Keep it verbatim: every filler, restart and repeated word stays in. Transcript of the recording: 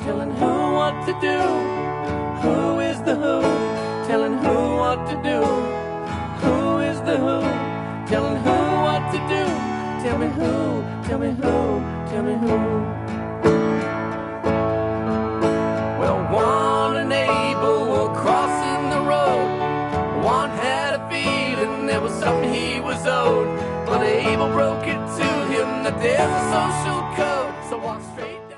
telling who what to do. Who is the who, telling who what to do. Who is the who, telling who what to do. Tell me who, tell me who, tell me who. Well, one and Abel were crossing the road. One had a feeling there was something he was owed, but Abel broke it to him that there's a social code, so walk straight.